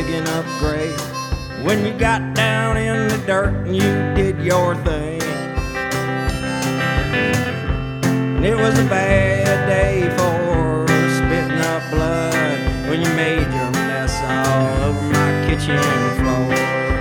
digging up graves. When you got down in the dirt and you did your thing. And it was a bad day for spitting up blood when you made your mess all over my kitchen floor.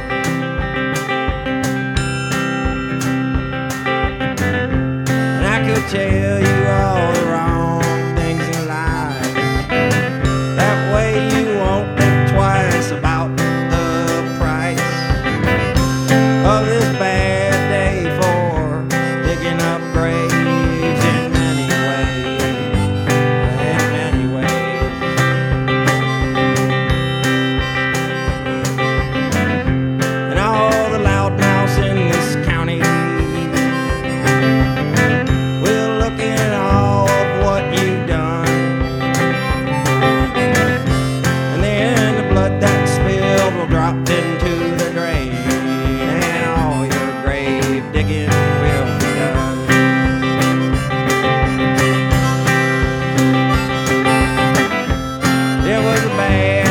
And I could tell you all the wrong things in life. That way you won't think twice about the price of this bad day for digging up graves in many ways, in many ways. And all the loudmouths in this county will look at all of what you've done. And then the blood that's spilled will drop into the drain, and all your grave digging will be done. It was a bad